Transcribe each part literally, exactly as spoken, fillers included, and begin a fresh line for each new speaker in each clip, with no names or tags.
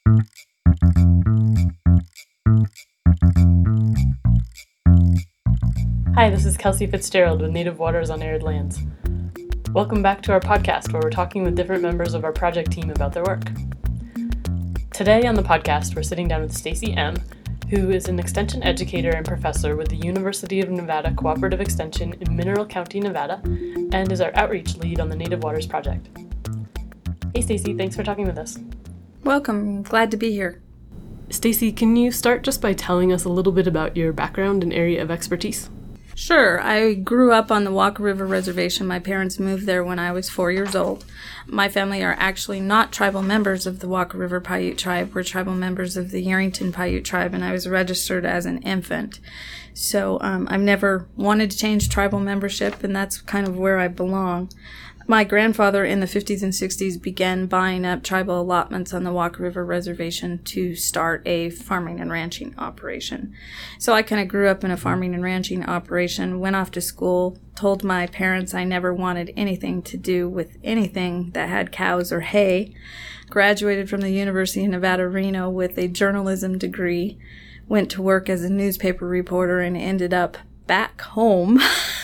Hi, this is Kelsey Fitzgerald with Native Waters on Arid Lands. Welcome back to our podcast where we're talking with different members of our project team about their work. Today on the podcast, we're sitting down with Stacy M., who is an extension educator and professor with the University of Nevada Cooperative Extension in Mineral County, Nevada, and is our outreach lead on the Native Waters Project. Hey Stacy, thanks for talking with us.
Welcome, glad to be here.
Stacy, can you start just by telling us a little bit about your background and area of expertise?
Sure. I grew up on the Walker River Reservation. My parents moved there when I was four years old. My family are actually not tribal members of the Walker River Paiute tribe. We're tribal members of the Yerington Paiute tribe, and I was registered as an infant. So um, I've never wanted to change tribal membership, and that's kind of where I belong. My grandfather in the fifties and sixties began buying up tribal allotments on the Walker River Reservation to start a farming and ranching operation. So I kind of grew up in a farming and ranching operation, went off to school, told my parents I never wanted anything to do with anything that had cows or hay, graduated from the University of Nevada, Reno with a journalism degree, went to work as a newspaper reporter, and ended up back home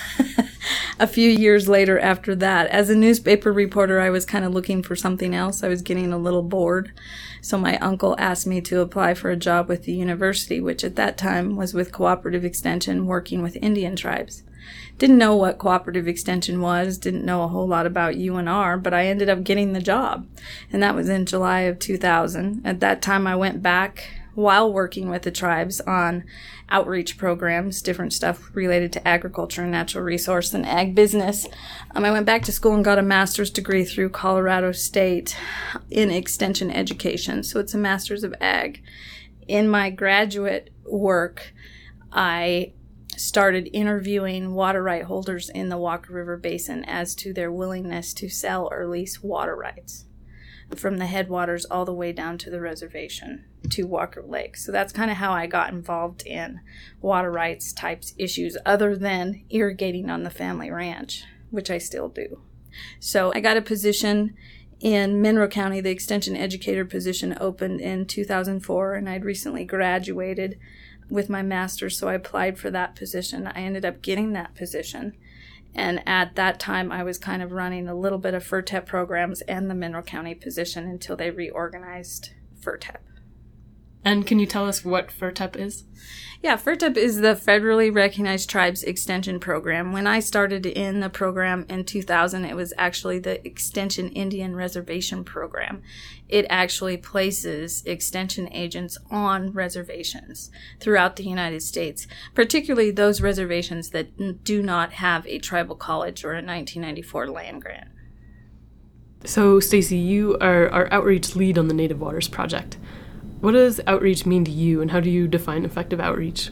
a few years later after that. As a newspaper reporter, I was kind of looking for something else. I was getting a little bored. So my uncle asked me to apply for a job with the university, which at that time was with Cooperative Extension, working with Indian tribes. Didn't know what Cooperative Extension was, didn't know a whole lot about U N R, but I ended up getting the job. And that was in July of two thousand. At that time, I went back while working with the tribes on outreach programs, different stuff related to agriculture and natural resource and ag business. Um, I went back to school and got a master's degree through Colorado State in extension education. So it's a master's of ag. In my graduate work, I started interviewing water right holders in the Walker River Basin as to their willingness to sell or lease water rights from the headwaters all the way down to the reservation to Walker Lake. So that's kind of how I got involved in water rights types issues other than irrigating on the family ranch, which I still do. So I got a position in Mineral County. The extension educator position opened in two thousand four, and I'd recently graduated with my master's, so I applied for that position. I ended up getting that position. And at that time, I was kind of running a little bit of F R T E P programs and the Mineral County position until they reorganized F R T E P.
And can you tell us what F R T E P is?
Yeah, F R T E P is the Federally Recognized Tribes Extension Program. When I started in the program in two thousand, it was actually the Extension Indian Reservation Program. It actually places extension agents on reservations throughout the United States, particularly those reservations that do not have a tribal college or a nineteen ninety-four land grant.
So, Stacy, you are our outreach lead on the Native Waters Project. What does outreach mean to you, and how do you define effective outreach?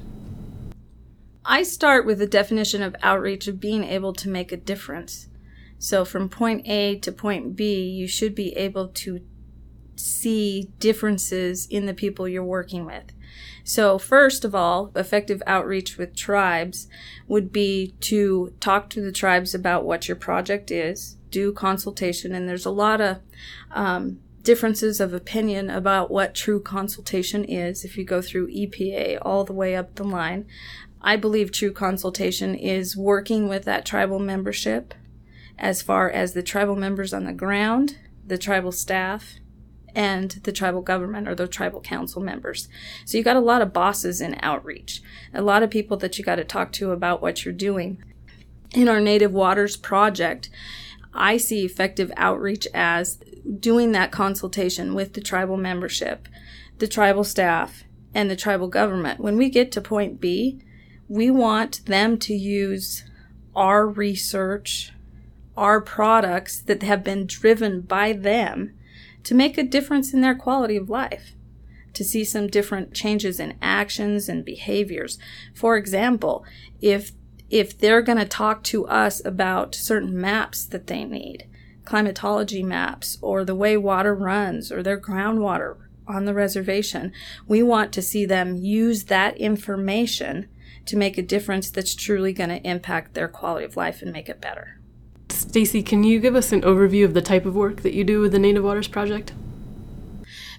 I start with the definition of outreach of being able to make a difference. So from point A to point B, you should be able to see differences in the people you're working with. So first of all, effective outreach with tribes would be to talk to the tribes about what your project is, do consultation, and there's a lot of um, differences of opinion about what true consultation is if you go through E P A all the way up the line. I believe true consultation is working with that tribal membership as far as the tribal members on the ground, the tribal staff, and the tribal government or the tribal council members. So you got a lot of bosses in outreach, a lot of people that you got to talk to about what you're doing. In our Native Waters project, I see effective outreach as doing that consultation with the tribal membership, the tribal staff, and the tribal government. When we get to point B, we want them to use our research, our products that have been driven by them to make a difference in their quality of life, to see some different changes in actions and behaviors. For example, if if they're going to talk to us about certain maps that they need, climatology maps, or the way water runs, or their groundwater on the reservation, we want to see them use that information to make a difference that's truly going to impact their quality of life and make it better.
Stacy, can you give us an overview of the type of work that you do with the Native Waters Project?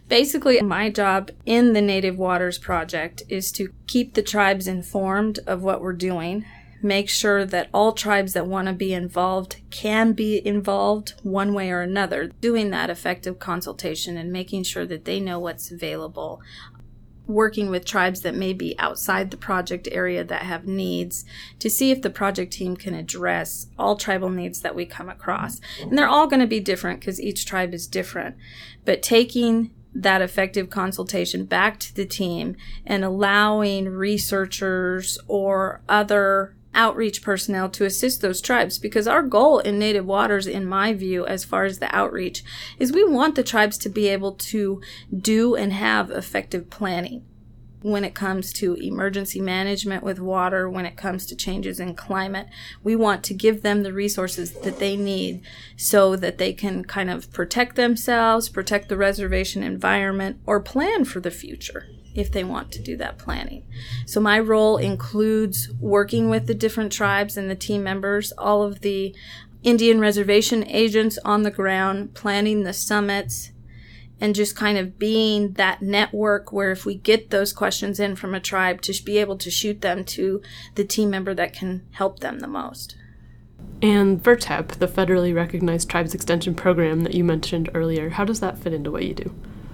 Basically, my job in the Native Waters Project is to keep the tribes informed of what we're doing, make sure that all tribes that want to be involved can be involved one way or another, doing that effective consultation and making sure that they know what's available, working with tribes that may be outside the project area that have needs to see if the project team can address all tribal needs that we come across. And they're all going to be different because each tribe is different. But taking that effective consultation back to the team and allowing researchers or other outreach personnel to assist those tribes, because our goal in Native Waters, in my view, as far as the outreach, is we want the tribes to be able to do and have effective planning when it comes to emergency management with water, when it comes to changes in climate. We want to give them the resources that they need so that they can kind of protect themselves, protect the reservation environment, or plan for the future if they want to do that planning. So my role includes working with the different tribes and the team members, all of the Indian reservation agents on the ground, planning the summits, and just kind of being that network where if we get those questions in from a tribe, to be able to shoot them to the team member that can help them the most.
And V R T E P, the federally recognized tribes extension program that you mentioned earlier, how does that fit into what you do?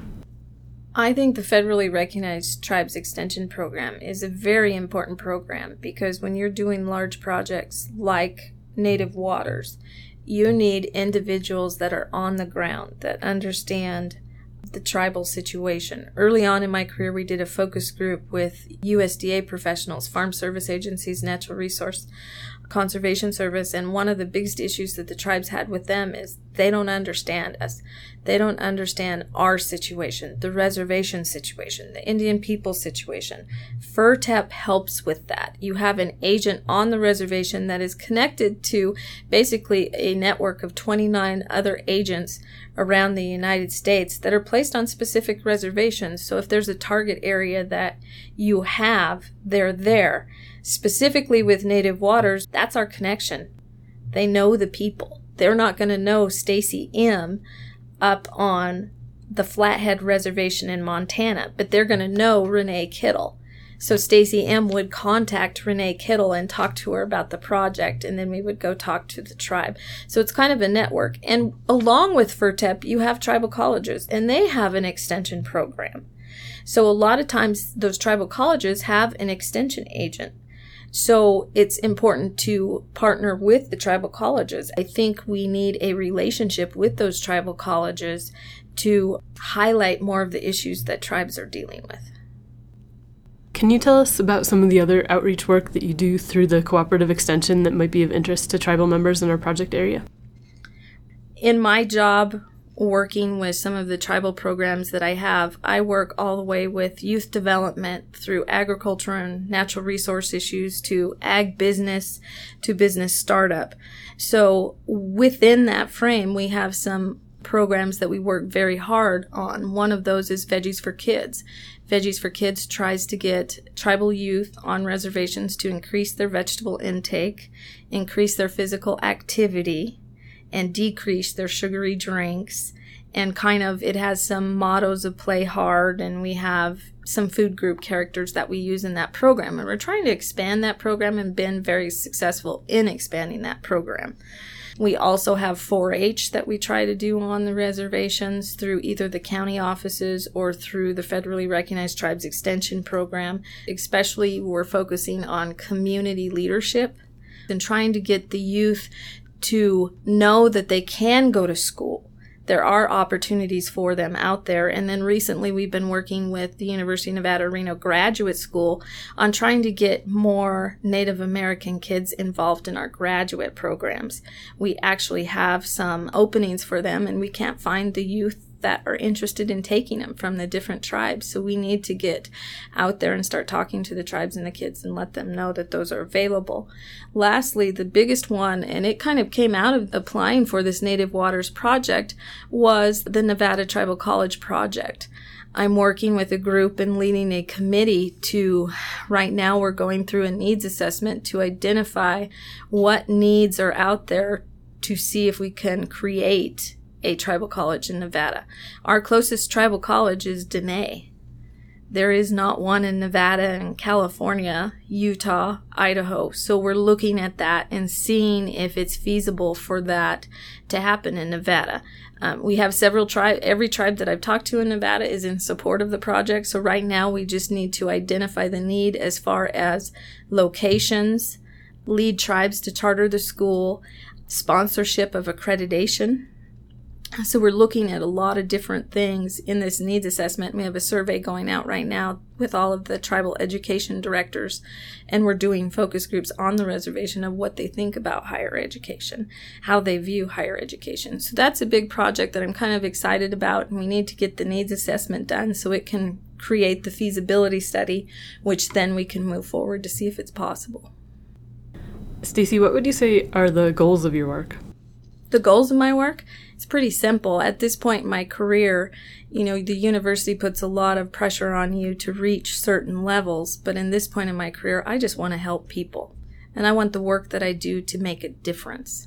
I think the federally recognized tribes extension program is a very important program because when you're doing large projects like Native Waters, you need individuals that are on the ground, that understand the tribal situation. Early on in my career, we did a focus group with U S D A professionals, Farm Service Agencies, Natural Resource Conservation Service, and one of the biggest issues that the tribes had with them is they don't understand us. They don't understand our situation, the reservation situation, the Indian people situation. F R T E P helps with that. You have an agent on the reservation that is connected to basically a network of twenty-nine other agents around the United States that are placed on specific reservations. So if there's a target area that you have, they're there. Specifically with Native Waters, that's our connection. They know the people. They're not going to know Stacy M. up on the Flathead Reservation in Montana, but they're going to know Renee Kittle. So Stacy M. would contact Renee Kittle and talk to her about the project, and then we would go talk to the tribe. So it's kind of a network. And along with F R T E P, you have tribal colleges, and they have an extension program. So a lot of times those tribal colleges have an extension agent. So it's important to partner with the tribal colleges. I think we need a relationship with those tribal colleges to highlight more of the issues that tribes are dealing with.
Can you tell us about some of the other outreach work that you do through the cooperative extension that might be of interest to tribal members in our project area?
In my job, working with some of the tribal programs that I have, I work all the way with youth development through agriculture and natural resource issues to ag business to business startup. So within that frame, we have some programs that we work very hard on. One of those is Veggies for Kids. Veggies for Kids tries to get tribal youth on reservations to increase their vegetable intake, increase their physical activity, and decrease their sugary drinks. And kind of, it has some mottos of play hard, and we have some food group characters that we use in that program. And we're trying to expand that program and been very successful in expanding that program. We also have four H that we try to do on the reservations through either the county offices or through the federally recognized tribes extension program. Especially, we're focusing on community leadership and trying to get the youth to know that they can go to school. There are opportunities for them out there. And then recently we've been working with the University of Nevada, Reno Graduate School on trying to get more Native American kids involved in our graduate programs. We actually have some openings for them, and we can't find the youth that are interested in taking them from the different tribes. So we need to get out there and start talking to the tribes and the kids and let them know that those are available. Lastly, the biggest one, and it kind of came out of applying for this Native Waters project, was the Nevada Tribal College project. I'm working with a group and leading a committee to, right now we're going through a needs assessment to identify what needs are out there to see if we can create a tribal college in Nevada. Our closest tribal college is Dene. There is not one in Nevada and California, Utah, Idaho. So we're looking at that and seeing if it's feasible for that to happen in Nevada. Um, we have several tribes. Every tribe that I've talked to in Nevada is in support of the project. So right now we just need to identify the need as far as locations, lead tribes to charter the school, sponsorship of accreditation. So we're looking at a lot of different things in this needs assessment. We have a survey going out right now with all of the tribal education directors, and we're doing focus groups on the reservation of what they think about higher education, how they view higher education. So that's a big project that I'm kind of excited about, and we need to get the needs assessment done so it can create the feasibility study, which then we can move forward to see if it's possible.
Stacy, what would you say are the goals of your work?
The goals of my work? It's pretty simple. At this point in my career, you know, the university puts a lot of pressure on you to reach certain levels, but in this point in my career, I just want to help people. And I want the work that I do to make a difference.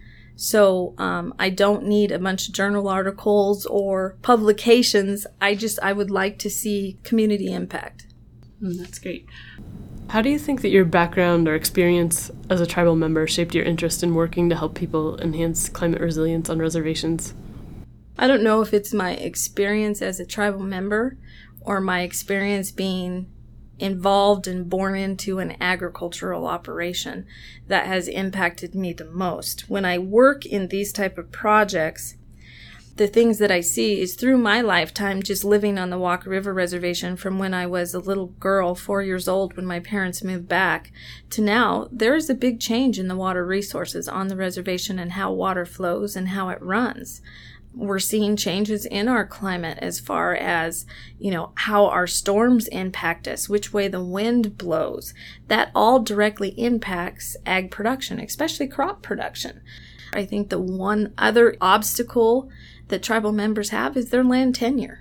So um, I don't need a bunch of journal articles or publications. I just, I would like to see community impact.
Mm, that's great. How do you think that your background or experience as a tribal member shaped your interest in working to help people enhance climate resilience on reservations?
I don't know if it's my experience as a tribal member or my experience being involved and born into an agricultural operation that has impacted me the most. When I work in these type of projects, the things that I see is through my lifetime just living on the Walker River Reservation from when I was a little girl, four years old, when my parents moved back, to now, there is a big change in the water resources on the reservation and how water flows and how it runs. We're seeing changes in our climate as far as, you know, how our storms impact us, which way the wind blows. That all directly impacts ag production, especially crop production. I think the one other obstacle that tribal members have is their land tenure.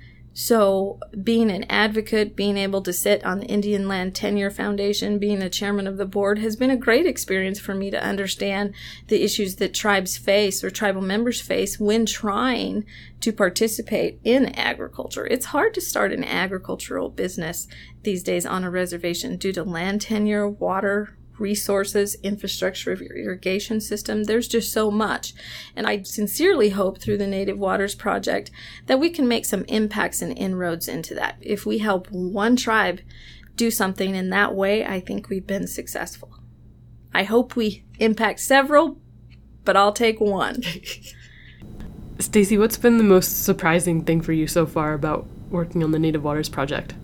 So being an advocate, being able to sit on the Indian Land Tenure Foundation, being a chairman of the board has been a great experience for me to understand the issues that tribes face or tribal members face when trying to participate in agriculture. It's hard to start an agricultural business these days on a reservation due to land tenure, water, resources, infrastructure of your irrigation system. There's just so much. And I sincerely hope through the Native Waters Project that we can make some impacts and inroads into that. If we help one tribe do something in that way, I think we've been successful. I hope we impact several, but I'll take one.
Stacy, what's been the most surprising thing for you so far about working on the Native Waters Project?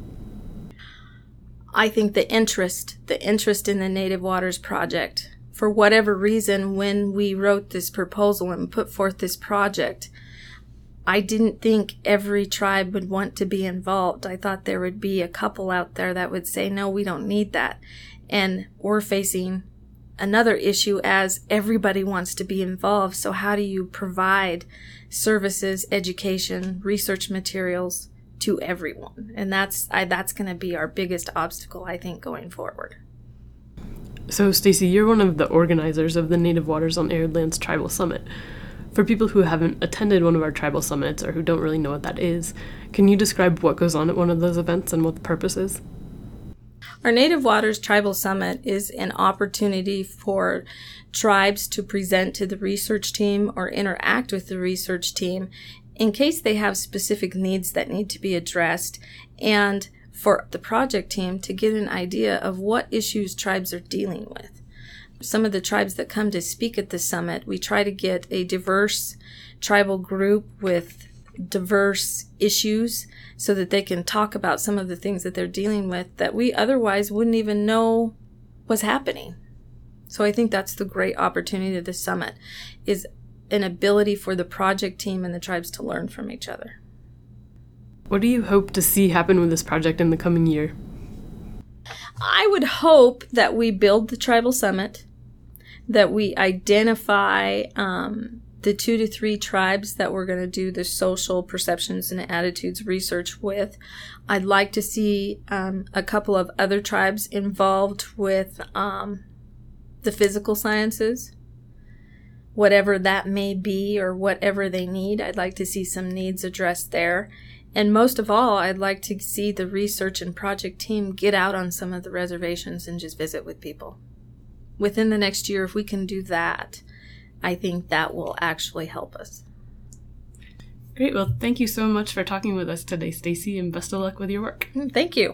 I think the interest, the interest in the Native Waters Project, for whatever reason, when we wrote this proposal and put forth this project, I didn't think every tribe would want to be involved. I thought there would be a couple out there that would say, no, we don't need that. And we're facing another issue as everybody wants to be involved. So how do you provide services, education, research materials to everyone? And that's I, that's going to be our biggest obstacle, I think, going forward.
So, Stacy, you're one of the organizers of the Native Waters on Arid Lands Tribal Summit. For people who haven't attended one of our tribal summits or who don't really know what that is, can you describe what goes on at one of those events and what the purpose is?
Our Native Waters Tribal Summit is an opportunity for tribes to present to the research team or interact with the research team in case they have specific needs that need to be addressed, and for the project team to get an idea of what issues tribes are dealing with. Some of the tribes that come to speak at the summit, we try to get a diverse tribal group with diverse issues so that they can talk about some of the things that they're dealing with that we otherwise wouldn't even know was happening. So I think that's the great opportunity of the summit, is an ability for the project team and the tribes to learn from each other.
What do you hope to see happen with this project in the coming year?
I would hope that we build the tribal summit, that we identify um, the two to three tribes that we're going to do the social perceptions and attitudes research with. I'd like to see um, a couple of other tribes involved with um, the physical sciences, whatever that may be or whatever they need. I'd like to see some needs addressed there. And most of all, I'd like to see the research and project team get out on some of the reservations and just visit with people. Within the next year, if we can do that, I think that will actually help us.
Great. Well, thank you so much for talking with us today, Stacy, and best of luck with your work.
Thank you.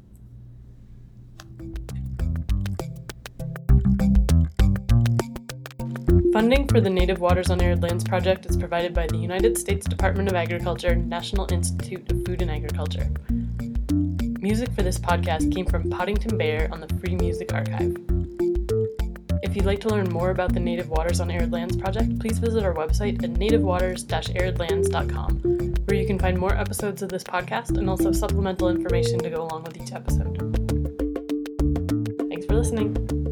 Funding for the Native Waters on Arid Lands project is provided by the United States Department of Agriculture, National Institute of Food and Agriculture. Music for this podcast came from Poddington Bear on the Free Music Archive. If you'd like to learn more about the Native Waters on Arid Lands project, please visit our website at native waters dash arid lands dot com, where you can find more episodes of this podcast and also supplemental information to go along with each episode. Thanks for listening.